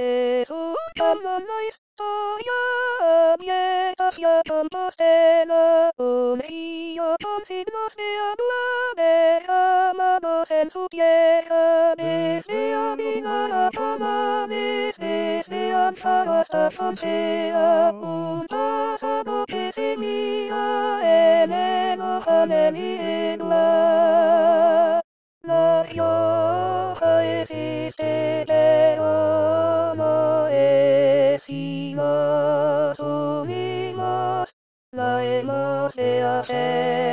Es una la historia abierta hacia campos de la un río con siglos de agua derramados en su tierra. Desde Ávila a Canales, desde Alfaro hasta Frontera, un pasado que se mira en el ojo del Irlanda. La Rioja existe, pero no es si nos unimos, la hemos de hacer.